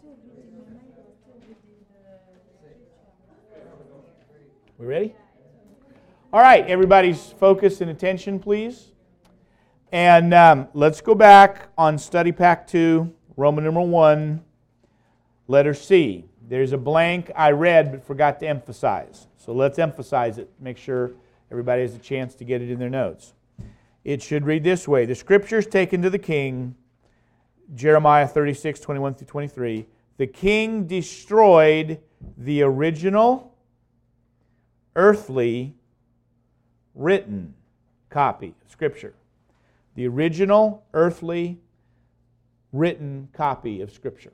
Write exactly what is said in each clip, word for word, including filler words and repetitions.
We ready? All right, everybody's focus and attention, please. And um, let's go back on Study Pack two, Roman numeral one, letter C. There's a blank I read but forgot to emphasize. So let's emphasize it. Make sure everybody has a chance to get it in their notes. It should read this way. The Scriptures taken to the king, Jeremiah thirty-six, twenty-one through twenty-three. The king destroyed the original earthly written copy of Scripture. The original earthly written copy of Scripture.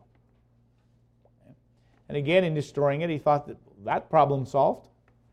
And again, in destroying it, he thought that that problem solved.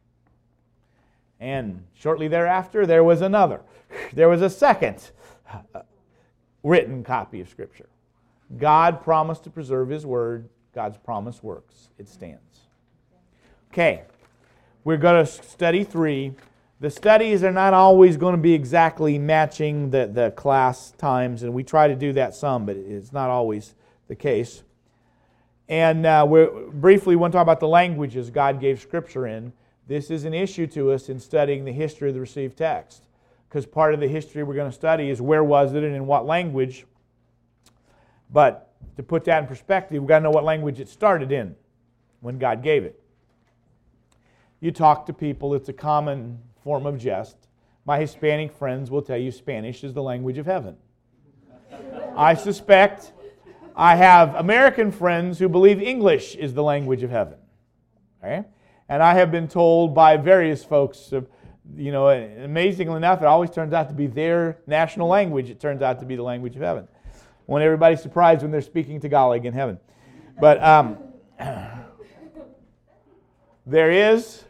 And shortly thereafter, there was another. There was a second written copy of Scripture. God promised to preserve His Word. God's promise works. It stands. Okay, we're going to study three. The studies are not always going to be exactly matching the, the class times, and we try to do that some, but it's not always the case. And uh, we briefly want to talk about the languages God gave Scripture in. This is an issue to us in studying the history of the received text, because part of the history we're going to study is where was it and in what language. But to put that in perspective, we've got to know what language it started in when God gave it. You talk to people, it's a common form of jest. My Hispanic friends will tell you Spanish is the language of heaven. I suspect I have American friends who believe English is the language of heaven. Okay? And I have been told by various folks, you know, amazingly enough, it always turns out to be their national language. It turns out to be the language of heaven. I want everybody surprised when they're speaking Tagalog in heaven. But um, there is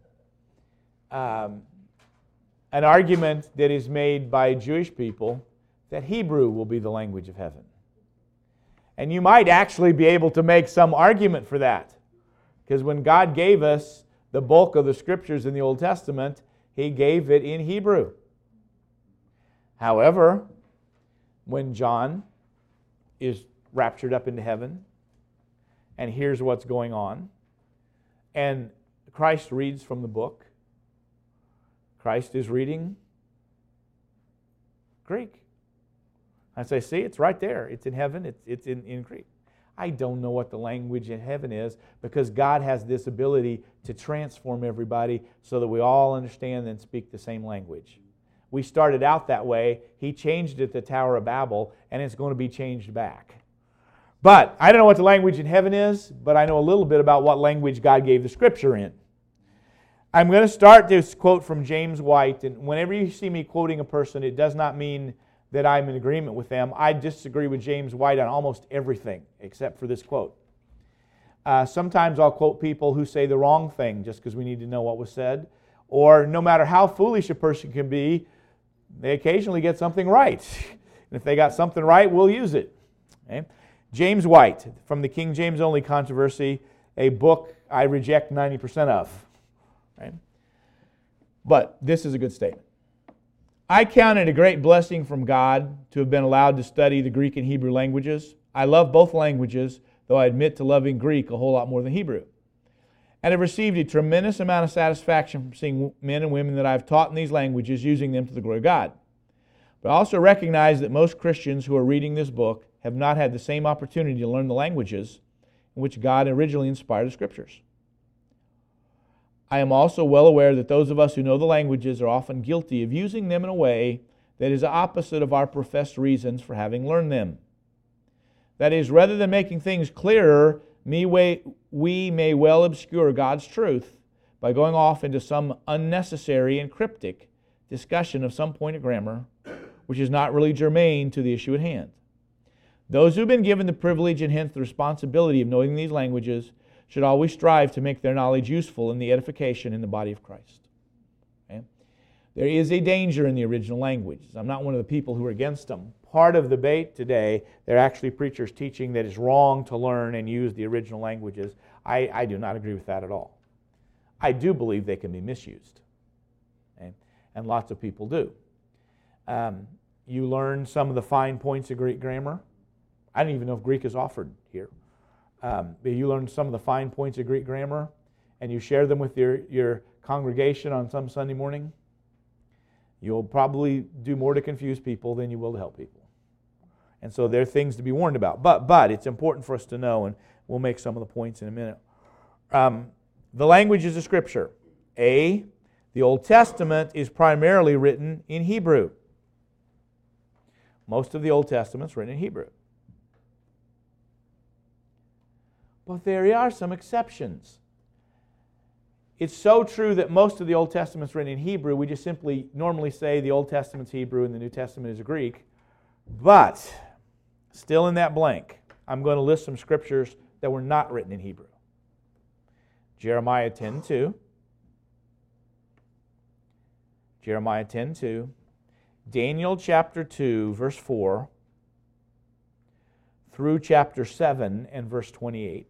um, an argument that is made by Jewish people that Hebrew will be the language of heaven. And you might actually be able to make some argument for that. Because when God gave us the bulk of the Scriptures in the Old Testament, He gave it in Hebrew. However, when John is raptured up into heaven and hears what's going on, and Christ reads from the book, Christ is reading Greek. I say, see, it's right there. It's in heaven. It's, it's in, in Greek. I don't know what the language in heaven is because God has this ability to transform everybody so that we all understand and speak the same language. We started out that way. He changed it at the Tower of Babel, and it's going to be changed back. But I don't know what the language in heaven is, but I know a little bit about what language God gave the Scripture in. I'm going to start this quote from James White, and whenever you see me quoting a person, it does not mean that I'm in agreement with them. I disagree with James White on almost everything except for this quote. Uh, sometimes I'll quote people who say the wrong thing just because we need to know what was said, or no matter how foolish a person can be, they occasionally get something right. And if they got something right, we'll use it. Okay? James White, from the King James Only Controversy, a book I reject ninety percent of. Right? But this is a good statement. I count it a great blessing from God to have been allowed to study the Greek and Hebrew languages. I love both languages, though I admit to loving Greek a whole lot more than Hebrew. And have received a tremendous amount of satisfaction from seeing men and women that I've taught in these languages using them to the glory of God. But I also recognize that most Christians who are reading this book have not had the same opportunity to learn the languages in which God originally inspired the Scriptures. I am also well aware that those of us who know the languages are often guilty of using them in a way that is opposite of our professed reasons for having learned them. That is, rather than making things clearer, we may well obscure God's truth by going off into some unnecessary and cryptic discussion of some point of grammar which is not really germane to the issue at hand. Those who have been given the privilege and hence the responsibility of knowing these languages should always strive to make their knowledge useful in the edification in the body of Christ. Okay? There is a danger in the original languages. I'm not one of the people who are against them. Part of the debate today, there are actually preachers teaching that it's wrong to learn and use the original languages. I, I do not agree with that at all. I do believe they can be misused. Okay? And lots of people do. Um, you learn some of the fine points of Greek grammar. I don't even know if Greek is offered here. um, you learn some of the fine points of Greek grammar, and you share them with your, your congregation on some Sunday morning, you'll probably do more to confuse people than you will to help people. And so there are things to be warned about. But but it's important for us to know, and we'll make some of the points in a minute. Um, the languages of Scripture. A, the Old Testament is primarily written in Hebrew. Most of the Old Testament is written in Hebrew. But there are some exceptions. It's so true that most of the Old Testament is written in Hebrew, we just simply normally say the Old Testament's Hebrew and the New Testament is Greek. But, still in that blank, I'm going to list some scriptures that were not written in Hebrew. Jeremiah ten two. Jeremiah ten two. Daniel chapter two, verse four, through chapter seven and verse twenty-eight.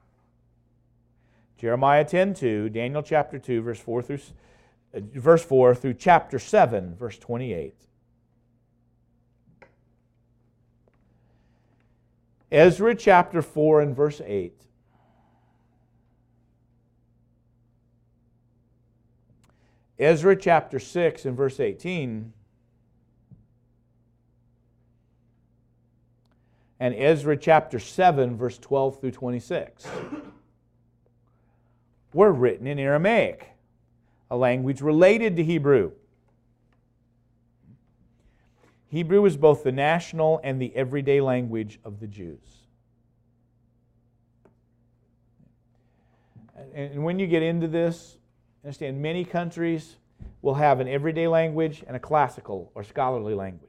Jeremiah ten two, Daniel chapter two, verse four through uh, verse four through chapter seven, verse twenty-eight. Ezra chapter four and verse eight. Ezra chapter six and verse eighteen. And Ezra chapter seven, verse twelve through twenty-six. Were written in Aramaic, a language related to Hebrew. Hebrew is both the national and the everyday language of the Jews. And when you get into this, understand many countries will have an everyday language and a classical or scholarly language.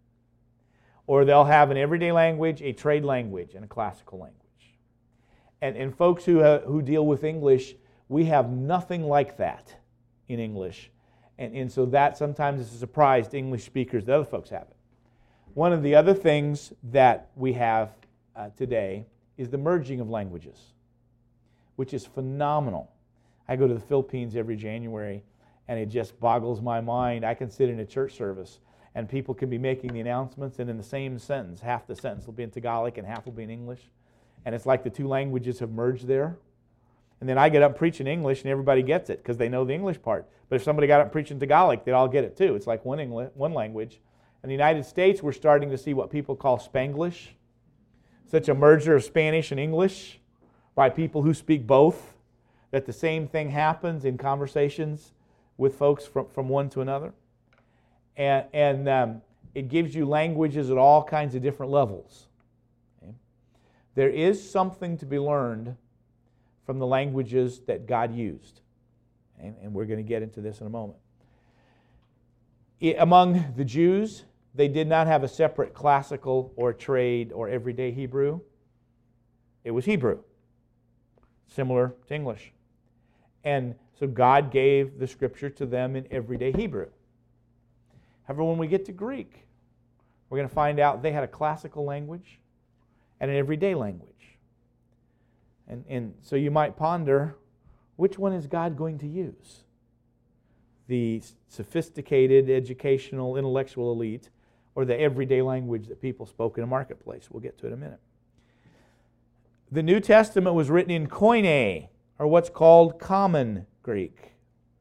Or they'll have an everyday language, a trade language, and a classical language. And, and folks who, uh, who deal with English, we have nothing like that in English. And, and so that sometimes is a surprise to English speakers that other folks have it. One of the other things that we have uh, today is the merging of languages, which is phenomenal. I go to the Philippines every January, and it just boggles my mind. I can sit in a church service, and people can be making the announcements, and in the same sentence, half the sentence will be in Tagalog and half will be in English. And it's like the two languages have merged there. And then I get up preaching English, and everybody gets it because they know the English part. But if somebody got up preaching Tagalog, they'd all get it too. It's like one English, one language. In the United States, we're starting to see what people call Spanglish, such a merger of Spanish and English by people who speak both, that the same thing happens in conversations with folks from, from one to another. And, and um, it gives you languages at all kinds of different levels. Okay? There is something to be learned from the languages that God used. Okay? And we're going to get into this in a moment. It, among the Jews, they did not have a separate classical or trade or everyday Hebrew. It was Hebrew, similar to English. And so God gave the Scripture to them in everyday Hebrew. However, when we get to Greek, we're going to find out they had a classical language and an everyday language. And, and so you might ponder, which one is God going to use? The sophisticated, educational, intellectual elite, or the everyday language that people spoke in a marketplace? We'll get to it in a minute. The New Testament was written in Koine, or what's called Common Greek.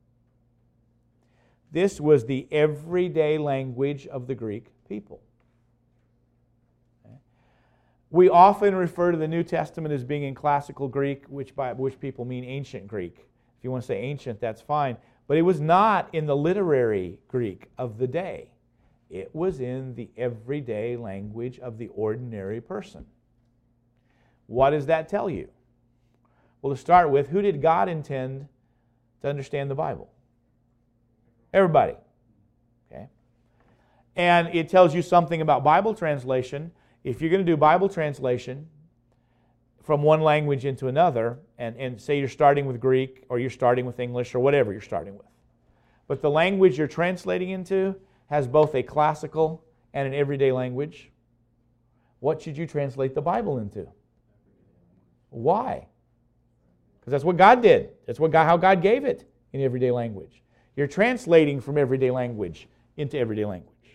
This was the everyday language of the Greek people. Okay. We often refer to the New Testament as being in Classical Greek, which by which people mean ancient Greek. If you want to say ancient, that's fine. But it was not in the literary Greek of the day. It was in the everyday language of the ordinary person. What does that tell you? Well, to start with, who did God intend to understand the Bible? Everybody. Okay? And it tells you something about Bible translation. If you're going to do Bible translation from one language into another, and, and say you're starting with Greek, or you're starting with English, or whatever you're starting with, but the language you're translating into has both a classical and an everyday language, what should you translate the Bible into? Why? Because that's what God did. That's what God, how God gave it in everyday language. You're translating from everyday language into everyday language.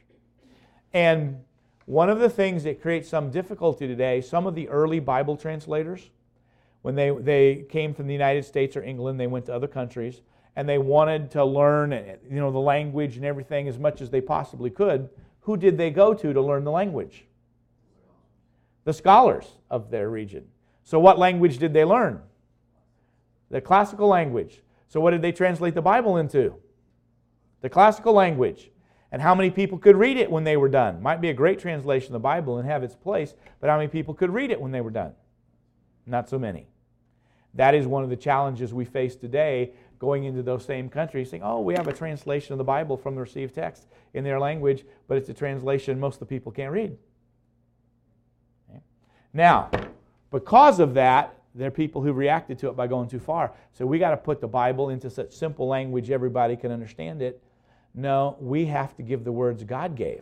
And one of the things that creates some difficulty today, some of the early Bible translators when they, they came from the United States or England, they went to other countries, and they wanted to learn, you know, the language and everything as much as they possibly could. Who did they go to to learn the language? The scholars of their region. So what language did they learn? The classical language. So what did they translate the Bible into? The classical language. And how many people could read it when they were done? Might be a great translation of the Bible and have its place, but how many people could read it when they were done? Not so many. That is one of the challenges we face today, going into those same countries, saying, oh, we have a translation of the Bible from the received text in their language, but it's a translation most of the people can't read. Okay. Now, because of that, there are people who reacted to it by going too far. So we got to put the Bible into such simple language everybody can understand it. No, we have to give the words God gave.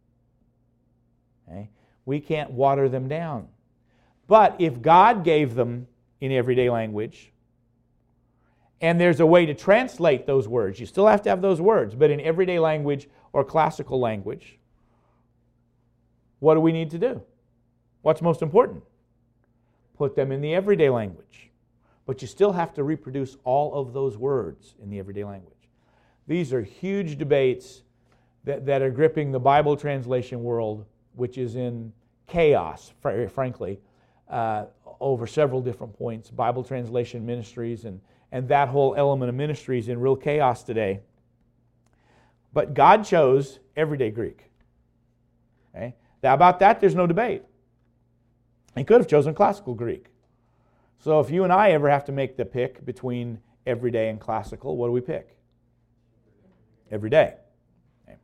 Okay? We can't water them down. But if God gave them in everyday language, and there's a way to translate those words, you still have to have those words, but in everyday language or classical language, what do we need to do? What's most important? Put them in the everyday language. But you still have to reproduce all of those words in the everyday language. These are huge debates that, that are gripping the Bible translation world, which is in chaos, fr- frankly, uh, over several different points. Bible translation ministries and, and that whole element of ministry is in real chaos today. But God chose everyday Greek. Okay? Now, about that, there's no debate. He could have chosen classical Greek. So if you and I ever have to make the pick between everyday and classical, what do we pick? Every day. Okay.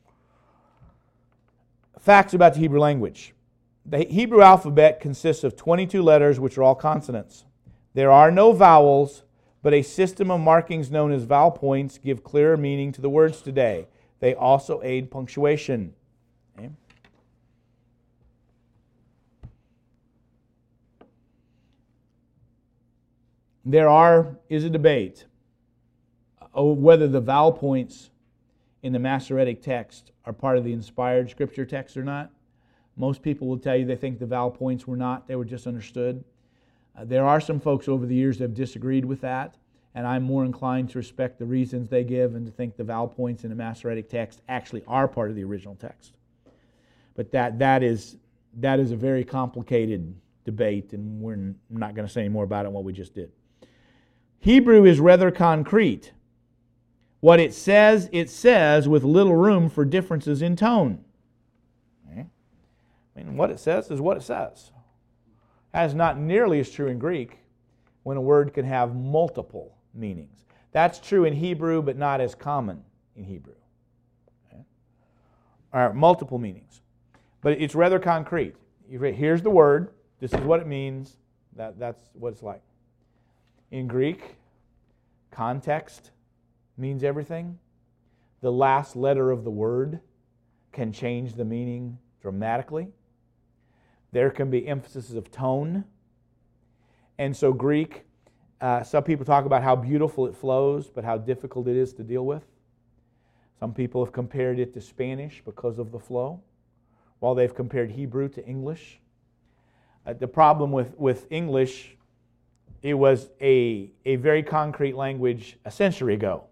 Facts about the Hebrew language. The Hebrew alphabet consists of twenty-two letters, which are all consonants. There are no vowels, but a system of markings known as vowel points give clearer meaning to the words today. They also aid punctuation. Okay. There are is a debate over whether the vowel points in the Masoretic text are part of the inspired Scripture text or not. Most people will tell you they think the vowel points were not, they were just understood. Uh, there are some folks over the years that have disagreed with that, and I'm more inclined to respect the reasons they give and to think the vowel points in the Masoretic text actually are part of the original text. But that that is that is a very complicated debate, and we're not going to say any more about it than what we just did. Hebrew is rather concrete. What it says, it says with little room for differences in tone. Okay. I mean, what it says is what it says. That is not nearly as true in Greek when a word can have multiple meanings. That's true in Hebrew, but not as common in Hebrew. Okay. All right, multiple meanings. But it's rather concrete. Here's the word. This is what it means. That, that's what it's like. In Greek, context means everything. The last letter of the word can change the meaning dramatically. There can be emphasis of tone. And so Greek, uh, some people talk about how beautiful it flows, but how difficult it is to deal with. Some people have compared it to Spanish because of the flow, while they've compared Hebrew to English. Uh, the problem with, with English, it was a, a very concrete language a century ago.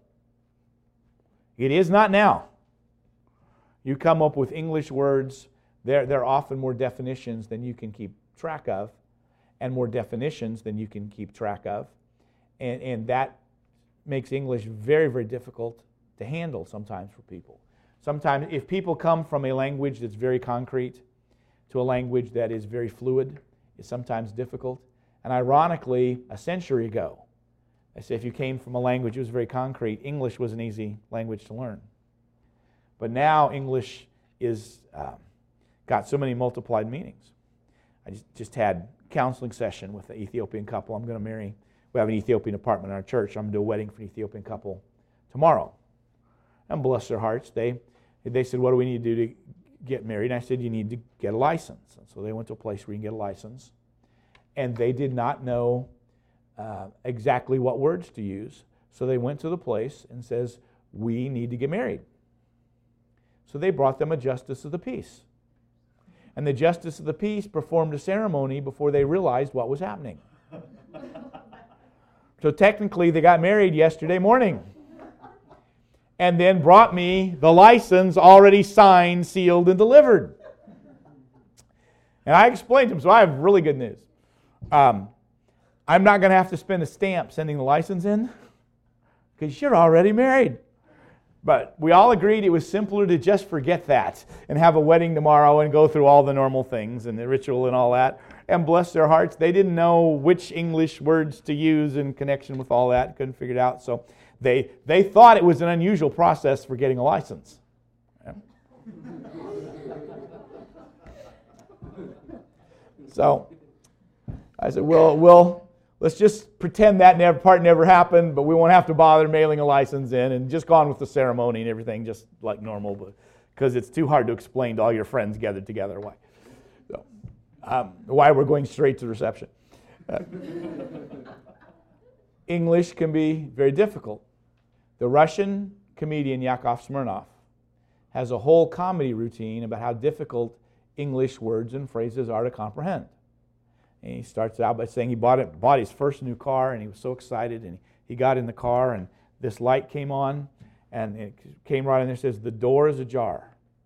It is not now. You come up with English words, there, there are often more definitions than you can keep track of, and more definitions than you can keep track of. And, and that makes English very, very difficult to handle sometimes for people. Sometimes, if people come from a language that's very concrete to a language that is very fluid, it's sometimes difficult. And ironically, a century ago, I say if you came from a language that was very concrete, English was an easy language to learn. But now English is um, got so many multiplied meanings. I just, just had a counseling session with an Ethiopian couple. I'm going to marry. We have an Ethiopian apartment in our church. I'm going to do a wedding for an Ethiopian couple tomorrow. And bless their hearts, they they said, what do we need to do to get married? And I said, you need to get a license. And so they went to a place where you can get a license. And they did not know uh, exactly what words to use. So they went to the place and says, we need to get married. So they brought them a justice of the peace. And the justice of the peace performed a ceremony before they realized what was happening. So technically they got married yesterday morning. And then brought me the license already signed, sealed, and delivered. And I explained to them, so I have really good news. Um, I'm not going to have to spend a stamp sending the license in because you're already married. But we all agreed it was simpler to just forget that and have a wedding tomorrow and go through all the normal things and the ritual and all that. And bless their hearts, they didn't know which English words to use in connection with all that. Couldn't figure it out. So they they thought it was an unusual process for getting a license. Yeah. So I said, well, well, let's just pretend that never, part never happened, but we won't have to bother mailing a license in, and just go on with the ceremony and everything just like normal, but because it's too hard to explain to all your friends gathered together why. So, um, why we're going straight to reception. Uh, English can be very difficult. The Russian comedian Yakov Smirnoff has a whole comedy routine about how difficult English words and phrases are to comprehend. And he starts out by saying he bought it, bought his first new car, and he was so excited, and he got in the car, and this light came on, and it came right in there, says, "The door is ajar."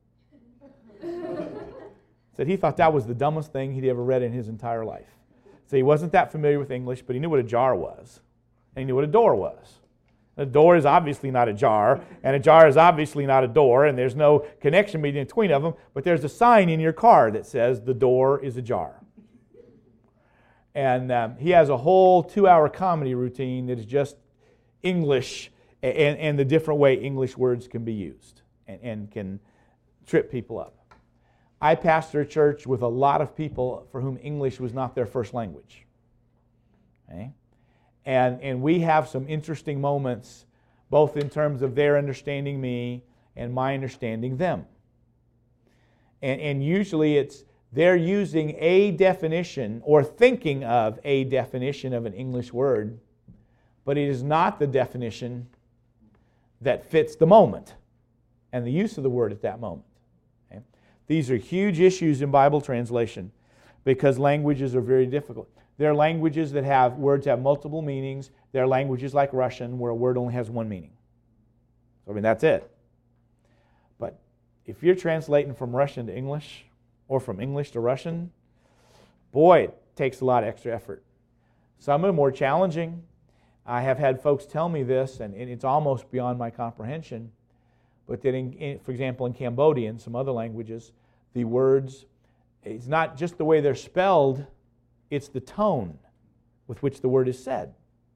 Said he thought that was the dumbest thing he'd ever read in his entire life. So he wasn't that familiar with English, but he knew what a jar was, and he knew what a door was. A door is obviously not a jar, and a jar is obviously not a door, and there's no connection between of them, but there's a sign in your car that says the door is ajar. And um, he has a whole two-hour comedy routine that is just English and, and the different way English words can be used and, and can trip people up. I pastor a church with a lot of people for whom English was not their first language. Okay? And, and we have some interesting moments, both in terms of their understanding me and my understanding them. And, and usually it's they're using a definition or thinking of a definition of an English word, but it is not the definition that fits the moment and the use of the word at that moment. Okay? These are huge issues in Bible translation because languages are very difficult. There are languages that have words have multiple meanings. There are languages like Russian where a word only has one meaning. So, I mean, that's it. But if you're translating from Russian to English or from English to Russian, boy, it takes a lot of extra effort. Some of them are more challenging. I have had folks tell me this, and it's almost beyond my comprehension, but that, in, in, for example, in Cambodian, some other languages, the words, it's not just the way they're spelled, it's the tone with which the word is said.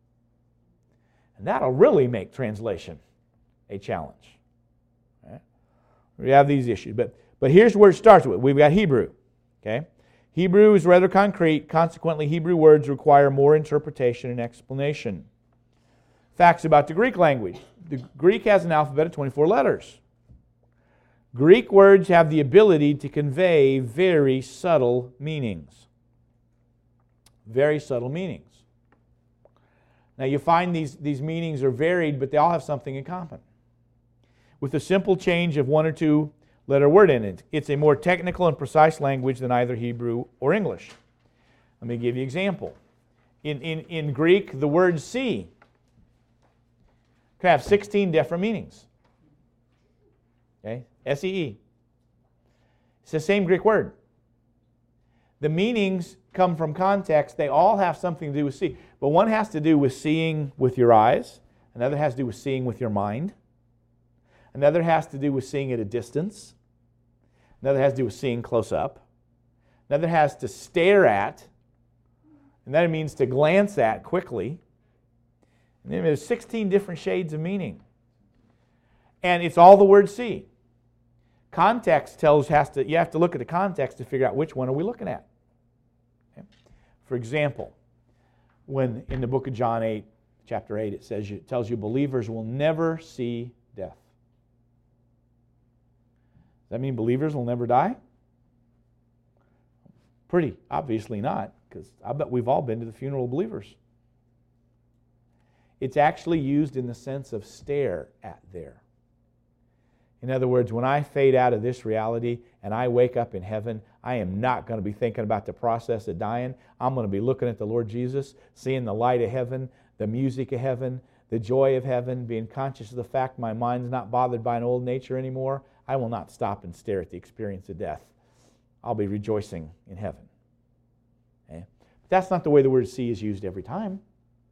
And that'll really make translation a challenge. Right? We have these issues. But, but here's where it starts with. We've got Hebrew. Okay? Hebrew is rather concrete. Consequently, Hebrew words require more interpretation and explanation. Facts about the Greek language. The Greek has an alphabet of twenty-four letters. Greek words have the ability to convey very subtle meanings. Very subtle meanings. Now you find these, these meanings are varied, but they all have something in common. With a simple change of one or two letter word in it. It's a more technical and precise language than either Hebrew or English. Let me give you an example. In, in, in Greek, the word see can have sixteen different meanings. Okay? S E E. It's the same Greek word. The meanings come from context. They all have something to do with see. But one has to do with seeing with your eyes. Another has to do with seeing with your mind. Another has to do with seeing at a distance. Another has to do with seeing close up. Another has to stare at. And that means to glance at quickly. And then there's sixteen different shades of meaning. And it's all the word see. Context tells has to you have to look at the context to figure out which one are we looking at. Okay? For example, when in the book of John eight, chapter eight, it says it tells you believers will never see death. Does that mean believers will never die? Pretty obviously not, because I bet we've all been to the funeral of believers. It's actually used in the sense of stare at there. In other words, when I fade out of this reality and I wake up in heaven, I am not going to be thinking about the process of dying. I'm going to be looking at the Lord Jesus, seeing the light of heaven, the music of heaven, the joy of heaven, being conscious of the fact my mind's not bothered by an old nature anymore, I will not stop and stare at the experience of death. I'll be rejoicing in heaven. Okay? But that's not the way the word see is used every time.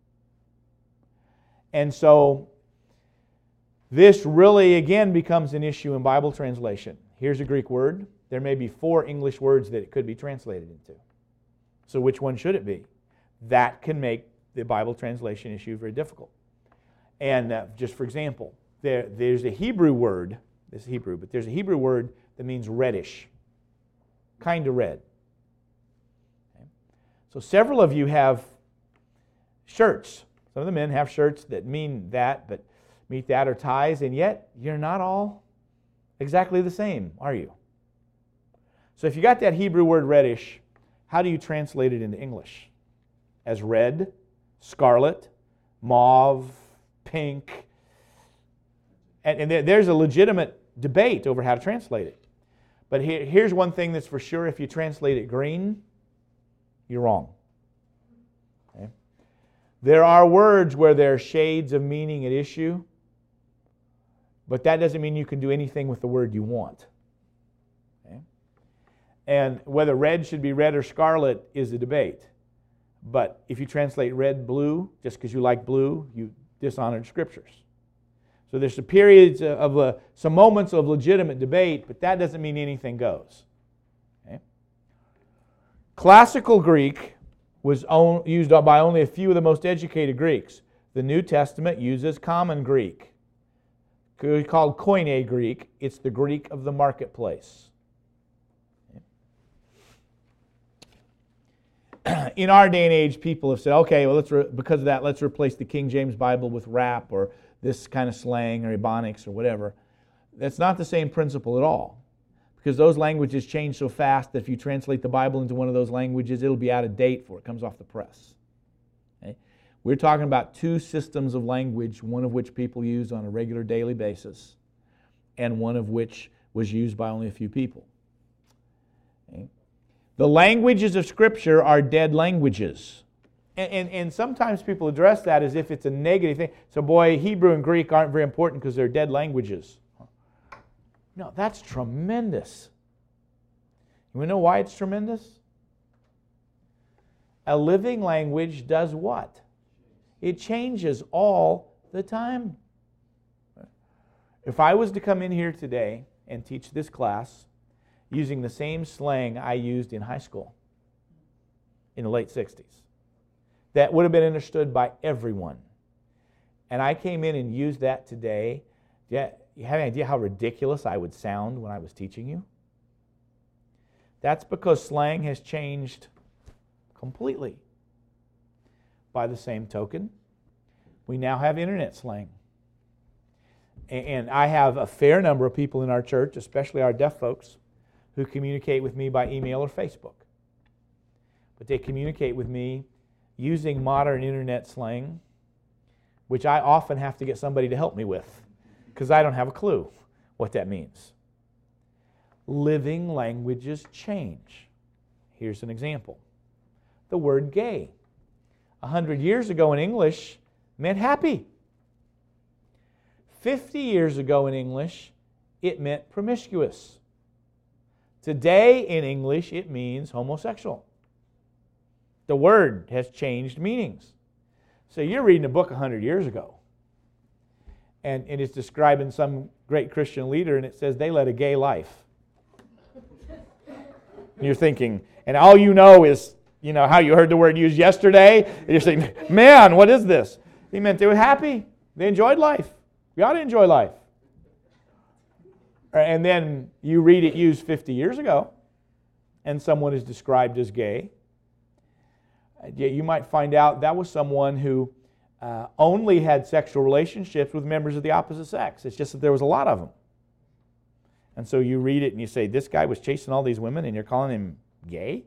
And so this really, again, becomes an issue in Bible translation. Here's a Greek word. There may be four English words that it could be translated into. So which one should it be? That can make the Bible translation issue very difficult. And uh, just for example, there, there's a Hebrew word, this is Hebrew, but there's a Hebrew word that means reddish, kind of red. Okay. So several of you have shirts. Some of the men have shirts that mean that, but meet that or ties, and yet you're not all exactly the same, are you? So if you got that Hebrew word reddish, how do you translate it into English? As red, scarlet, mauve, pink. And, and there's a legitimate debate over how to translate it. But here, here's one thing that's for sure. If you translate it green, you're wrong. Okay? There are words where there are shades of meaning at issue, but that doesn't mean you can do anything with the word you want. Okay? And whether red should be red or scarlet is a debate. But if you translate red blue, just because you like blue, you dishonored Scriptures. So there's some periods of uh, some moments of legitimate debate, but that doesn't mean anything goes. Okay? Classical Greek was on, used by only a few of the most educated Greeks. The New Testament uses Common Greek, called Koine Greek. It's the Greek of the marketplace. In our day and age, people have said, okay, well, let's re- because of that, let's replace the King James Bible with rap or this kind of slang or ebonics or whatever. That's not the same principle at all, because those languages change so fast that if you translate the Bible into one of those languages, it'll be out of date before it comes off the press. Okay? We're talking about two systems of language, one of which people use on a regular daily basis, and one of which was used by only a few people. Okay? The languages of Scripture are dead languages. And, and, and sometimes people address that as if it's a negative thing. So boy, Hebrew and Greek aren't very important because they're dead languages. No, that's tremendous. You want to know why it's tremendous? A living language does what? It changes all the time. If I was to come in here today and teach this class using the same slang I used in high school in the late sixties, that would have been understood by everyone, and I came in and used that today, yeah, you have any idea how ridiculous I would sound when I was teaching you? That's because slang has changed completely. By the same token, we now have internet slang. And I have a fair number of people in our church, especially our deaf folks, who communicate with me by email or Facebook. But they communicate with me using modern internet slang, which I often have to get somebody to help me with, because I don't have a clue what that means. Living languages change. Here's an example. The word gay. A hundred years ago in English meant happy. Fifty years ago in English, it meant promiscuous. Today in English, it means homosexual. The word has changed meanings. So you're reading a book a hundred years ago, and, and it's describing some great Christian leader, and it says they led a gay life. And you're thinking, and all you know is, you know, how you heard the word used yesterday, and you're saying, man, what is this? He meant they were happy. They enjoyed life. We ought to enjoy life. And then you read it used fifty years ago, and someone is described as gay. You might find out that was someone who uh, only had sexual relationships with members of the opposite sex. It's just that there was a lot of them. And so you read it and you say, this guy was chasing all these women and you're calling him gay?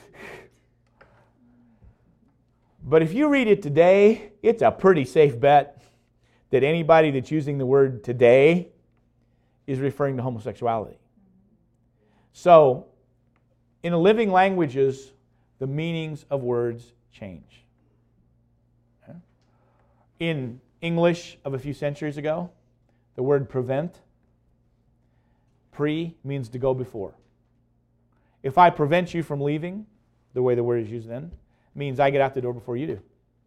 But if you read it today, it's a pretty safe bet that anybody that's using the word today is referring to homosexuality. So, in the living languages, the meanings of words change. Okay? In English of a few centuries ago, the word prevent, pre, means to go before. If I prevent you from leaving, the way the word is used then, means I get out the door before you do.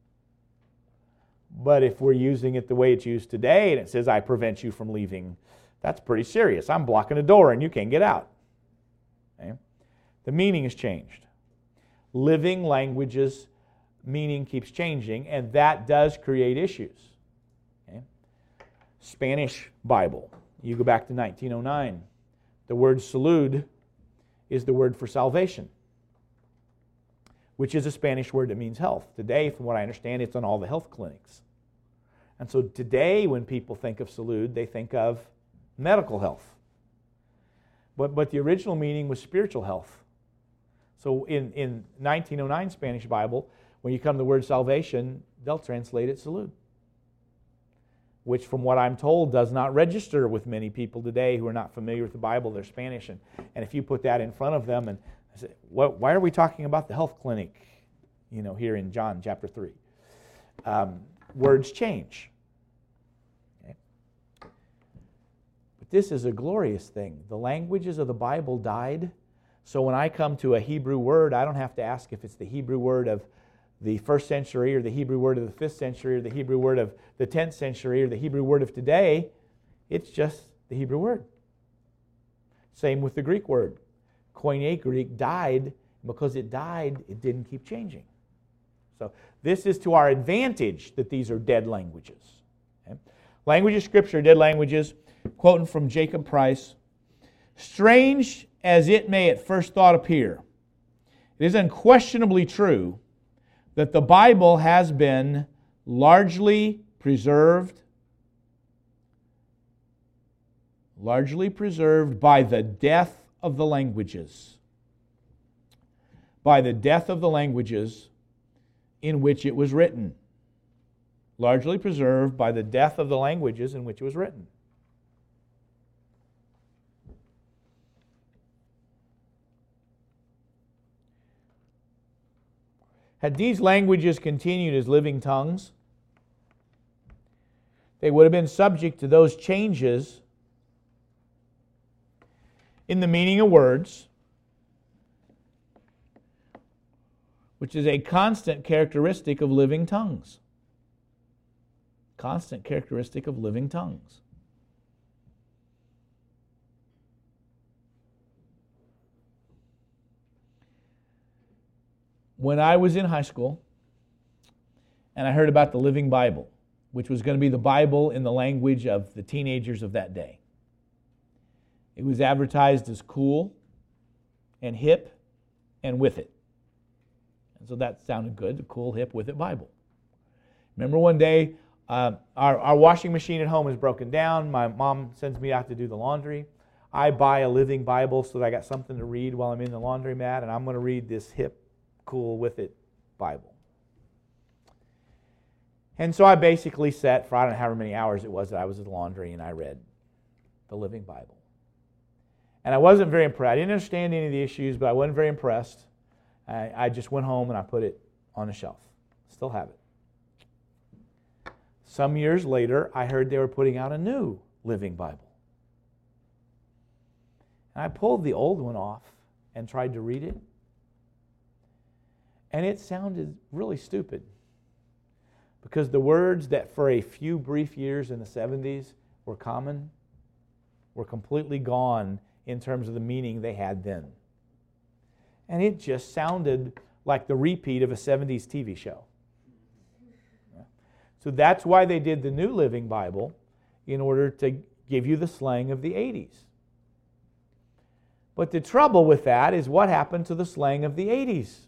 But if we're using it the way it's used today, and it says I prevent you from leaving, that's pretty serious. I'm blocking a door and you can't get out. Okay? The meaning has changed. Living languages, meaning keeps changing, and that does create issues. Okay? Spanish Bible. You go back to nineteen oh nine. The word salud is the word for salvation, which is a Spanish word that means health. Today, from what I understand, it's on all the health clinics. And so today, when people think of salud, they think of medical health. But, but the original meaning was spiritual health. So in, in nineteen oh nine Spanish Bible, when you come to the word salvation, they'll translate it salud, which from what I'm told does not register with many people today who are not familiar with the Bible. They're Spanish. And, and if you put that in front of them and say, what, why are we talking about the health clinic, you know, here in John chapter three? Um, words change. Okay. But this is a glorious thing. The languages of the Bible died. So when I come to a Hebrew word, I don't have to ask if it's the Hebrew word of the first century or the Hebrew word of the fifth century or the Hebrew word of the tenth century or the Hebrew word of today. It's just the Hebrew word. Same with the Greek word. Koine Greek died. Because it died, it didn't keep changing. So this is to our advantage that these are dead languages. Okay? Language of Scripture, dead languages, quoting from Jacob Price. Strange as it may at first thought appear, it is unquestionably true that the Bible has been largely preserved, largely preserved by the death of the languages, by the death of the languages in which it was written. Largely preserved by the death of the languages in which it was written. Had these languages continued as living tongues, they would have been subject to those changes in the meaning of words, which is a constant characteristic of living tongues. Constant characteristic of living tongues. When I was in high school, and I heard about the Living Bible, which was going to be the Bible in the language of the teenagers of that day. It was advertised as cool and hip and with it. And so that sounded good, the cool, hip, with it Bible. Remember one day, uh, our, our washing machine at home is broken down. My mom sends me out to do the laundry. I buy a Living Bible so that I got something to read while I'm in the laundromat, and I'm going to read this hip, cool, with it Bible. And so I basically sat for I don't know how many hours it was that I was at the laundry, and I read the Living Bible. And I wasn't very impressed. I didn't understand any of the issues, but I wasn't very impressed. I, I just went home and I put it on the shelf. Still have it. Some years later, I heard they were putting out a new Living Bible. And I pulled the old one off and tried to read it. And it sounded really stupid. Because the words that for a few brief years in the seventies were common were completely gone in terms of the meaning they had then. And it just sounded like the repeat of a seventies T V show. So that's why they did the New Living Bible, in order to give you the slang of the eighties. But the trouble with that is what happened to the slang of the eighties.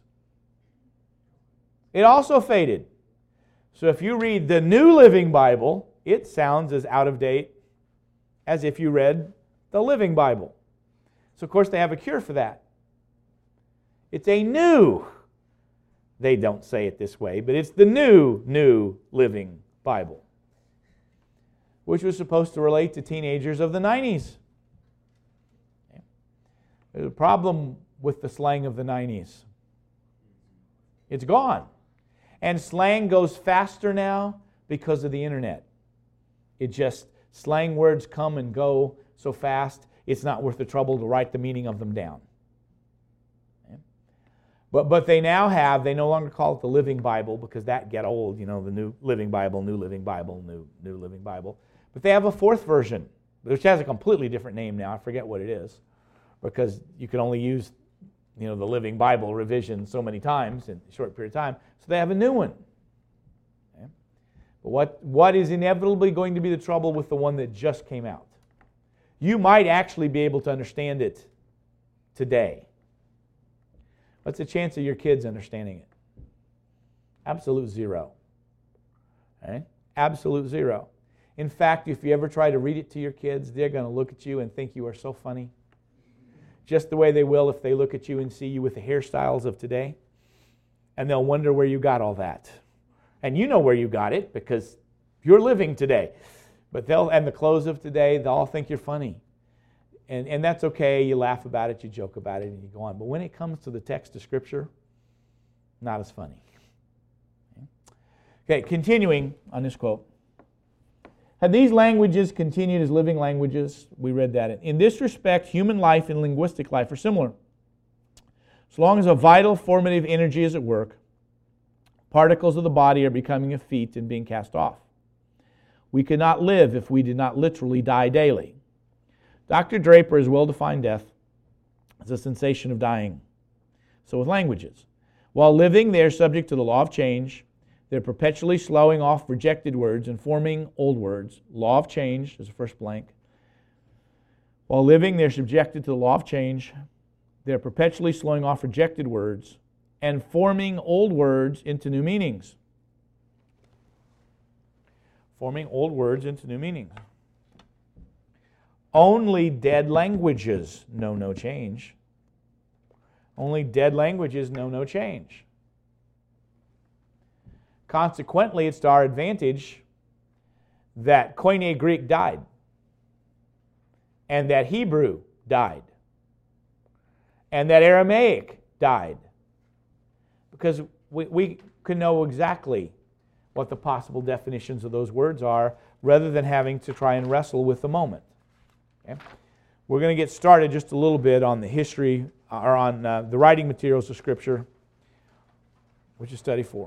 It also faded. So if you read the New Living Bible, it sounds as out of date as if you read the Living Bible. So of course they have a cure for that. It's a new, they don't say it this way, but it's the new, new Living Bible, which was supposed to relate to teenagers of the nineties. There's a problem with the slang of the nineties. It's gone. And slang goes faster now because of the internet. It just, slang words come and go so fast, it's not worth the trouble to write the meaning of them down. Okay? But, but they now have, they no longer call it the Living Bible because that get old, you know, the New Living Bible, New Living Bible, New, New Living Bible. But they have a fourth version, which has a completely different name now. I forget what it is, because you can only use, you know, the Living Bible revision so many times in a short period of time. So they have a new one. Okay? But what, what is inevitably going to be the trouble with the one that just came out? You might actually be able to understand it today. What's the chance of your kids understanding it? Absolute zero. Okay? Absolute zero. In fact, if you ever try to read it to your kids, they're going to look at you and think you are so funny. Just the way they will if they look at you and see you with the hairstyles of today. And they'll wonder where you got all that. And you know where you got it because you're living today. But they'll, and the clothes of today, they'll all think you're funny. And, and that's okay. You laugh about it, you joke about it, and you go on. But when it comes to the text of Scripture, not as funny. Okay, continuing on this quote. Had these languages continued as living languages, we read that. In this respect, human life and linguistic life are similar. So long as a vital formative energy is at work, particles of the body are becoming effete and being cast off. We could not live if we did not literally die daily. Doctor Draper has well defined death as a sensation of dying. So with languages. While living, they are subject to the law of change. They're perpetually slowing off rejected words and forming old words. Law of change is the first blank. While living, they're subjected to the law of change. They're perpetually slowing off rejected words and forming old words into new meanings. Forming old words into new meanings. Only dead languages know no change. Only dead languages know no change. Consequently, it's to our advantage that Koine Greek died and that Hebrew died and that Aramaic died, because we, we can know exactly what the possible definitions of those words are rather than having to try and wrestle with the moment. Okay? We're going to get started just a little bit on the history or on uh, the writing materials of Scripture, which is study four.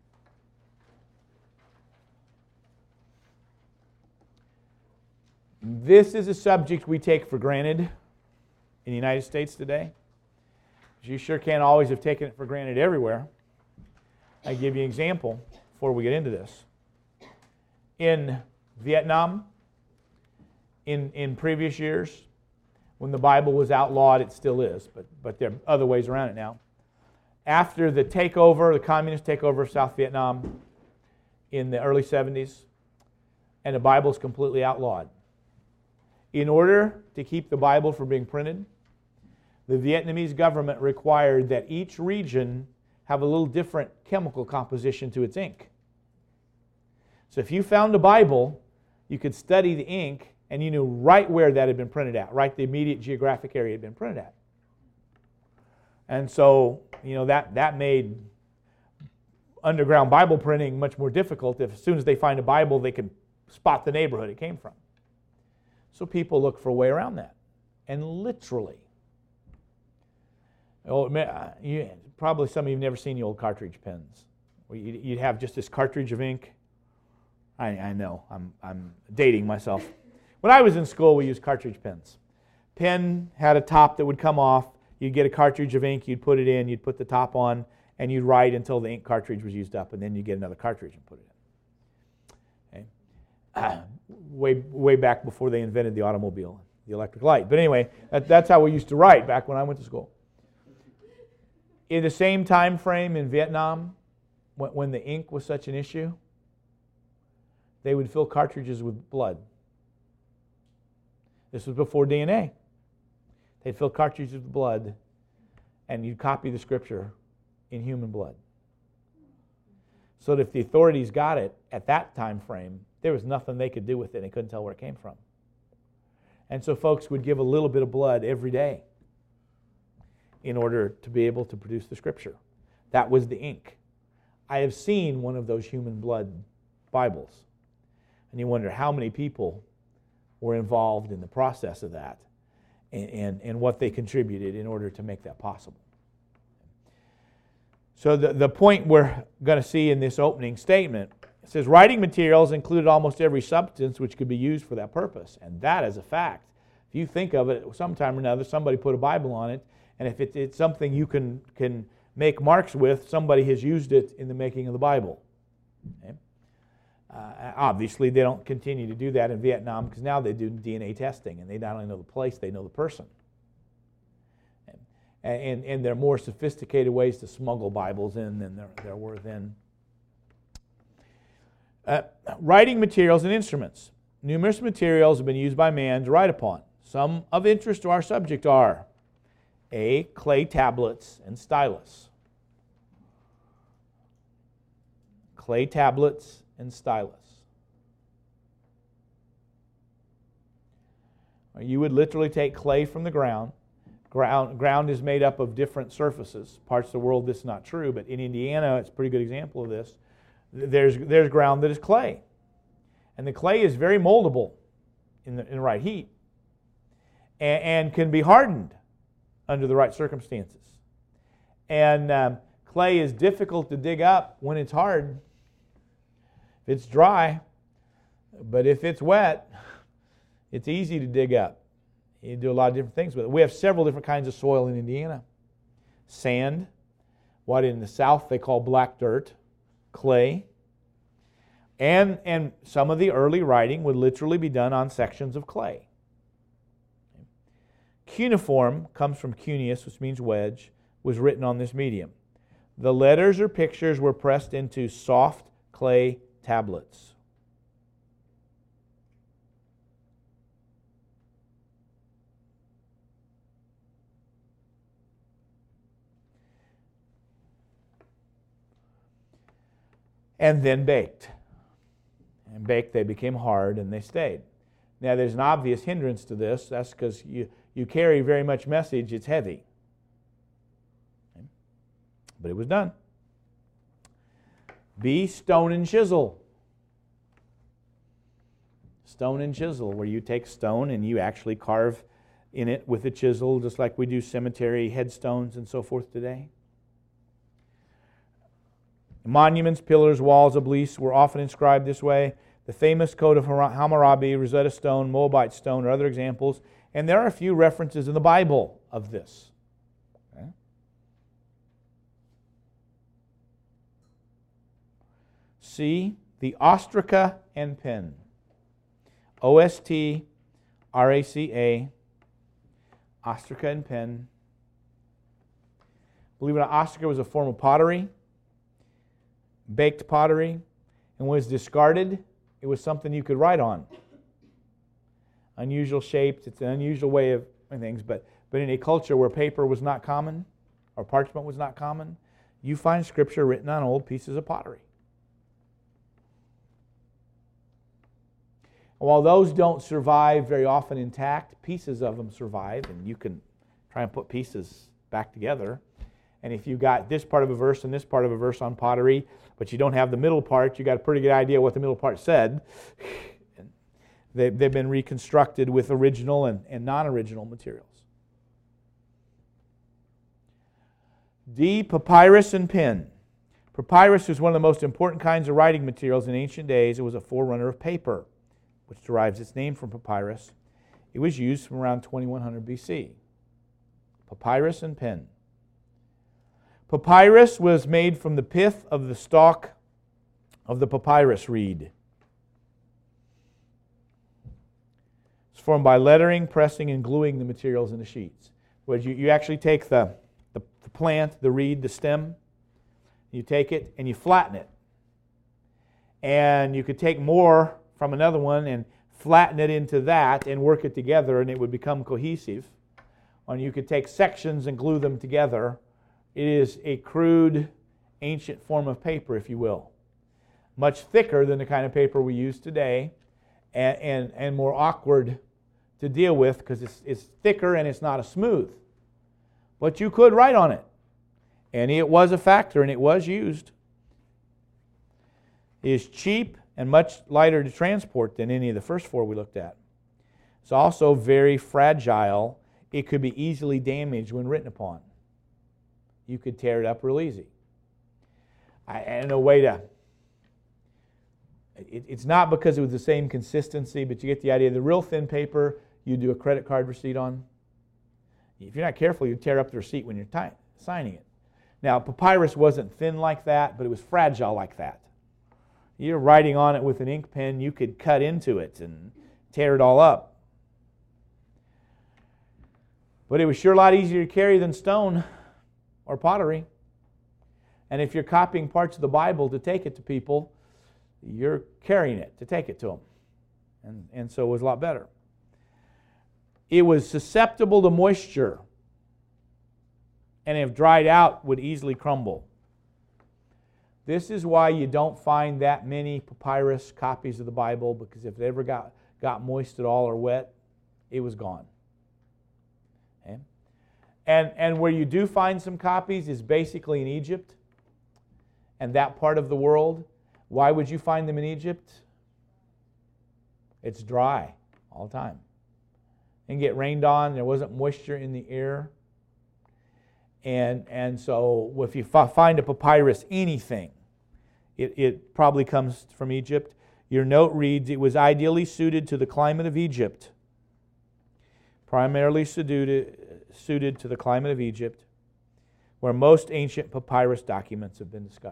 This is a subject we take for granted in the United States today. You sure can't always have taken it for granted everywhere. I'll give you an example before we get into this. In Vietnam, in, in previous years, when the Bible was outlawed, it still is, but, but there are other ways around it now. After the takeover, the communist takeover of South Vietnam in the early seventies, and the Bible is completely outlawed. In order to keep the Bible from being printed, the Vietnamese government required that each region have a little different chemical composition to its ink. So if you found a Bible, you could study the ink and you knew right where that had been printed at, right the immediate geographic area it had been printed at. And so, you know, that, that made underground Bible printing much more difficult. If as soon as they find a Bible, they can spot the neighborhood it came from. So people look for a way around that. And literally, oh, you, probably some of you have never seen the old cartridge pens. Where you'd, you'd have just this cartridge of ink. I, I know, I'm, I'm dating myself. When I was in school, we used cartridge pens. Pen had a top that would come off. You'd get a cartridge of ink, you'd put it in, you'd put the top on, and you'd write until the ink cartridge was used up, and then you'd get another cartridge and put it in. Okay. Uh, way, way back before they invented the automobile, the electric light. But anyway, that, that's how we used to write back when I went to school. In the same time frame in Vietnam, when, when the ink was such an issue, they would fill cartridges with blood. This was before D N A. They'd fill cartridges with blood, and you'd copy the Scripture in human blood. So that if the authorities got it at that time frame, there was nothing they could do with it. They couldn't tell where it came from. And so folks would give a little bit of blood every day in order to be able to produce the Scripture. That was the ink. I have seen one of those human blood Bibles. And you wonder how many people were involved in the process of that and, and, and what they contributed in order to make that possible. So the, the point we're going to see in this opening statement, it says, writing materials included almost every substance which could be used for that purpose. And that is a fact. If you think of it, sometime or another, somebody put a Bible on it, and if it, it's something you can, can make marks with, somebody has used it in the making of the Bible. Okay? Uh, obviously, they don't continue to do that in Vietnam because now they do D N A testing, and they not only know the place, they know the person. And, and, and there are more sophisticated ways to smuggle Bibles in than there, there were then. Uh, writing materials and instruments. Numerous materials have been used by man to write upon. Some of interest to our subject are A. Clay tablets and stylus. Clay tablets and stylus. You would literally take clay from the ground. Ground, ground is made up of different surfaces. Parts of the world this is not true, but in Indiana it's a pretty good example of this. There's, there's ground that is clay. And the clay is very moldable in the, in the right heat and, and can be hardened under the right circumstances. And um, clay is difficult to dig up when it's hard. If it's dry, but if it's wet, it's easy to dig up. You do a lot of different things with it. We have several different kinds of soil in Indiana. Sand, what in the South they call black dirt, clay, and, and some of the early writing would literally be done on sections of clay. Cuneiform comes from cuneus, which means wedge, was written on this medium. The letters or pictures were pressed into soft clay tablets. And then baked. And baked, they became hard and they stayed. Now, there's an obvious hindrance to this. That's because you, you carry very much message, it's heavy. But it was done. B, stone and chisel. Stone and chisel, where you take stone and you actually carve in it with a chisel, just like we do cemetery headstones and so forth today. Monuments, pillars, walls, obelisks were often inscribed this way. The famous Code of Hammurabi, Rosetta Stone, Moabite Stone are other examples. And there are a few references in the Bible of this. Okay. C, the ostraca and pen. O S T R A C A, ostraca and pen. Believe it or not, ostraca was a form of pottery. Baked pottery, and was discarded. It was something you could write on. Unusual shapes, it's an unusual way of things, but, but in a culture where paper was not common, or parchment was not common, you find Scripture written on old pieces of pottery. While those don't survive very often intact, pieces of them survive, and you can try and put pieces back together. And if you've got this part of a verse and this part of a verse on pottery, but you don't have the middle part, you got a pretty good idea what the middle part said. They, they've been reconstructed with original and, and non-original materials. D, papyrus and pen. Papyrus is one of the most important kinds of writing materials in ancient days. It was a forerunner of paper, which derives its name from papyrus. It was used from around twenty-one hundred B C. Papyrus and pen. Papyrus was made from the pith of the stalk of the papyrus reed. It's formed by lettering, pressing, and gluing the materials into sheets. Where you, you actually take the, the, the plant, the reed, the stem, you take it and you flatten it. And you could take more from another one and flatten it into that and work it together and it would become cohesive. Or you could take sections and glue them together. It is a crude, ancient form of paper, if you will. Much thicker than the kind of paper we use today and, and, and more awkward to deal with because it's, it's thicker and it's not as smooth. But you could write on it. And it was a factor and it was used. It is cheap and much lighter to transport than any of the first four we looked at. It's also very fragile. It could be easily damaged when written upon. You could tear it up real easy. I, and a way to... It, it's not because it was the same consistency, but you get the idea. The real thin paper you do a credit card receipt on. If you're not careful, you tear up the receipt when you're ty- signing it. Now, papyrus wasn't thin like that, but it was fragile like that. You're writing on it with an ink pen, you could cut into it and tear it all up. But it was sure a lot easier to carry than stone or pottery. And if you're copying parts of the Bible to take it to people, you're carrying it to take it to them. And, and so it was a lot better. It was susceptible to moisture, and if dried out, would easily crumble. This is why you don't find that many papyrus copies of the Bible, because if it ever got, got moist at all or wet, it was gone. Okay? And, and where you do find some copies is basically in Egypt and that part of the world. Why would you find them in Egypt? It's dry all the time. And get rained on, there wasn't moisture in the air. And, and so if you find a papyrus anything, it, it probably comes from Egypt. Your note reads, it was ideally suited to the climate of Egypt. Primarily suited, suited to the climate of Egypt, where most ancient papyrus documents have been discovered.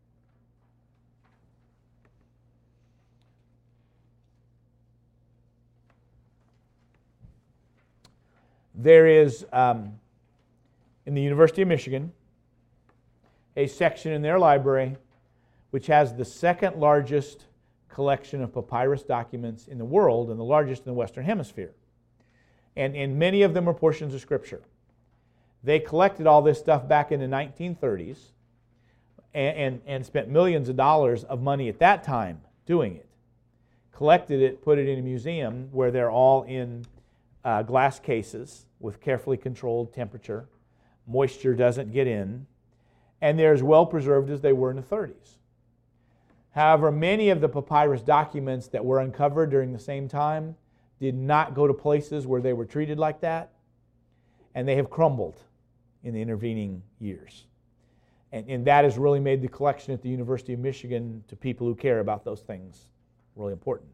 There is, um, in the University of Michigan, a section in their library which has the second largest collection of papyrus documents in the world and the largest in the Western Hemisphere. And, and many of them are portions of Scripture. They collected all this stuff back in the nineteen thirties and, and, and spent millions of dollars of money at that time doing it. Collected it, put it in a museum where they're all in Uh, glass cases with carefully controlled temperature. Moisture doesn't get in. And they're as well preserved as they were in the thirties. However, many of the papyrus documents that were uncovered during the same time did not go to places where they were treated like that, and they have crumbled in the intervening years. And, and that has really made the collection at the University of Michigan, to people who care about those things, really important.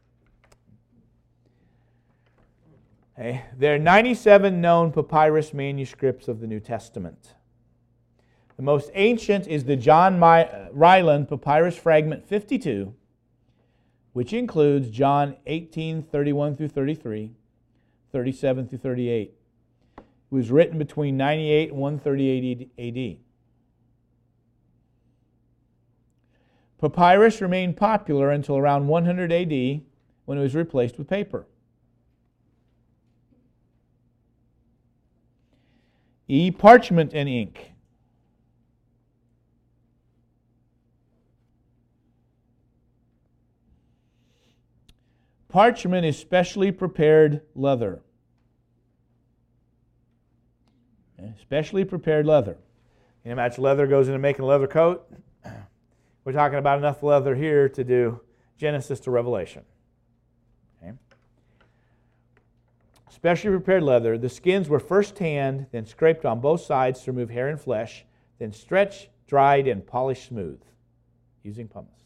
Okay. There are ninety-seven known papyrus manuscripts of the New Testament. The most ancient is the John Ryland Papyrus Fragment fifty-two, which includes John eighteen, thirty-one through thirty-three, thirty-seven through thirty-eight. It was written between ninety-eight and one thirty-eight A D. Papyrus remained popular until around one hundred A D when it was replaced with paper. E. Parchment and ink. Parchment is specially prepared leather. Specially prepared leather. You know how much leather goes into making a leather coat? We're talking about enough leather here to do Genesis to Revelation. Okay. Specially prepared leather. The skins were first tanned, then scraped on both sides to remove hair and flesh, then stretched, dried, and polished smooth using pumice.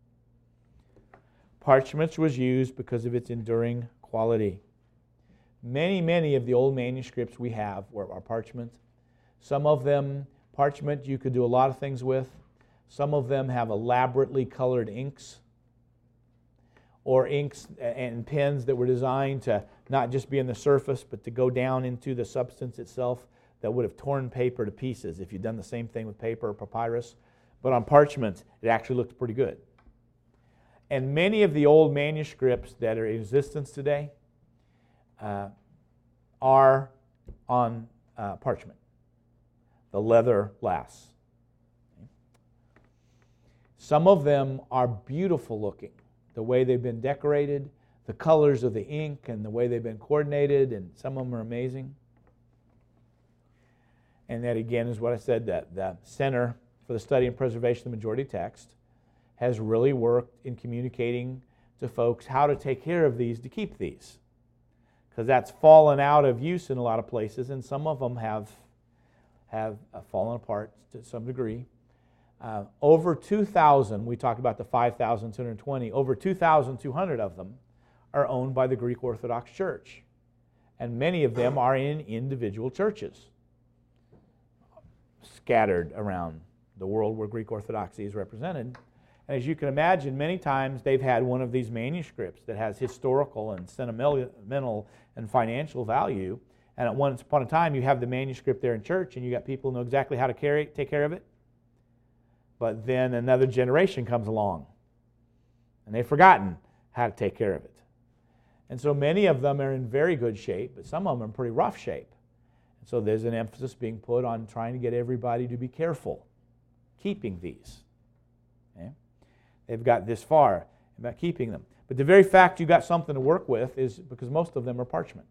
Parchment was used because of its enduring quality. Many, many of the old manuscripts we have were are parchment. Some of them, parchment you could do a lot of things with. Some of them have elaborately colored inks, or inks and pens that were designed to not just be on the surface, but to go down into the substance itself, that would have torn paper to pieces if you'd done the same thing with paper or papyrus. But on parchment, it actually looked pretty good. And many of the old manuscripts that are in existence today uh, are on uh, parchment, the leather lasts. Some of them are beautiful looking, the way they've been decorated, the colors of the ink and the way they've been coordinated, and some of them are amazing. And that again is what I said, that the Center for the Study and Preservation of the Majority Text has really worked in communicating to folks how to take care of these to keep these. Because that's fallen out of use in a lot of places, and some of them have, have uh, fallen apart to some degree. Uh, over two thousand, we talked about the five thousand two hundred twenty, over two thousand two hundred of them are owned by the Greek Orthodox Church. And many of them are in individual churches scattered around the world where Greek Orthodoxy is represented. And as you can imagine, many times they've had one of these manuscripts that has historical and sentimental and financial value. And at once upon a time, you have the manuscript there in church, and you got people who know exactly how to carry it, take care of it. But then another generation comes along, and they've forgotten how to take care of it. And so many of them are in very good shape, but some of them are in pretty rough shape. And so there's an emphasis being put on trying to get everybody to be careful keeping these. Okay? They've got this far about keeping them. But the very fact you got something to work with is because most of them are parchment.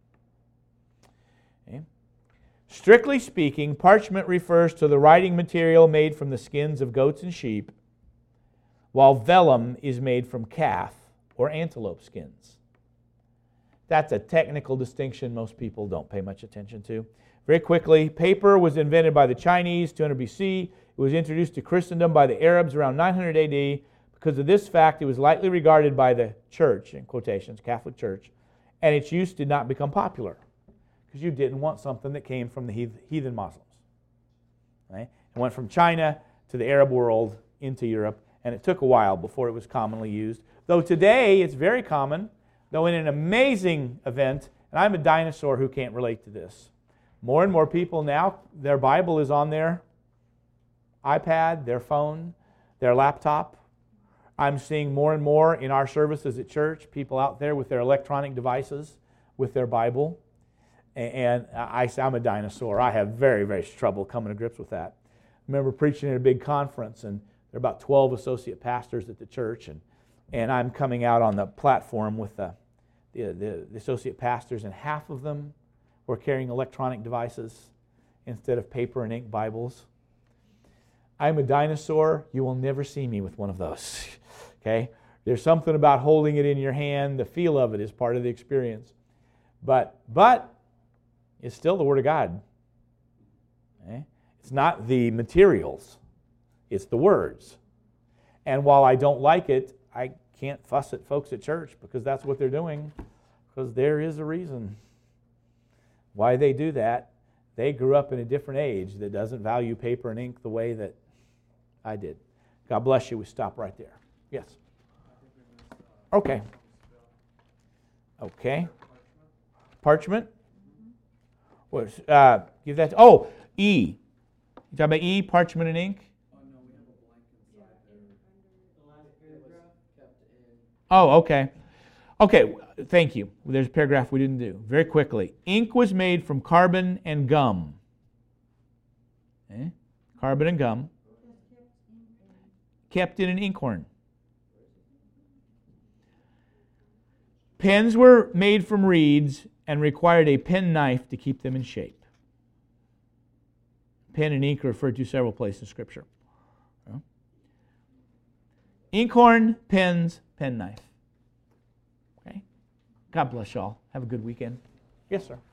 Okay? Strictly speaking, parchment refers to the writing material made from the skins of goats and sheep, while vellum is made from calf or antelope skins. That's a technical distinction most people don't pay much attention to. Very quickly, paper was invented by the Chinese, two hundred B C. It was introduced to Christendom by the Arabs around nine hundred A D. Because of this fact, it was lightly regarded by the church, in quotations, Catholic Church, and its use did not become popular because you didn't want something that came from the heathen Muslims. Right? It went from China to the Arab world into Europe, and it took a while before it was commonly used. Though today it's very common, though in an amazing event, and I'm a dinosaur who can't relate to this. More and more people now, their Bible is on their iPad, their phone, their laptop. I'm seeing more and more in our services at church, people out there with their electronic devices, with their Bible. And I, I'm a dinosaur. I have very, very trouble coming to grips with that. I remember preaching at a big conference, and there are about twelve associate pastors at the church, and, and I'm coming out on the platform with the, the, the, the associate pastors, and half of them were carrying electronic devices instead of paper and ink Bibles. I'm a dinosaur. You will never see me with one of those. Okay? There's something about holding it in your hand. The feel of it is part of the experience. But, but it's still the Word of God. Okay? It's not the materials. It's the words. And while I don't like it, I can't fuss at folks at church because that's what they're doing. Because there is a reason why they do that. They grew up in a different age that doesn't value paper and ink the way that I did. God bless you. We stop right there. Yes. Okay. Okay. Parchment. What? Uh, give that. To, oh, E. You talking about E? Parchment and ink. Oh no, we have a blank inside there. The last paragraph kept in. Oh, okay. Okay. Thank you. There's a paragraph we didn't do. Very quickly. Ink was made from carbon and gum. Okay. Carbon and gum. Kept in an inkhorn. Pens were made from reeds and required a pen knife to keep them in shape. Pen and ink are referred to several places in Scripture. Inkhorn, pens, pen knife. Okay. God bless y'all. Have a good weekend. Yes, sir.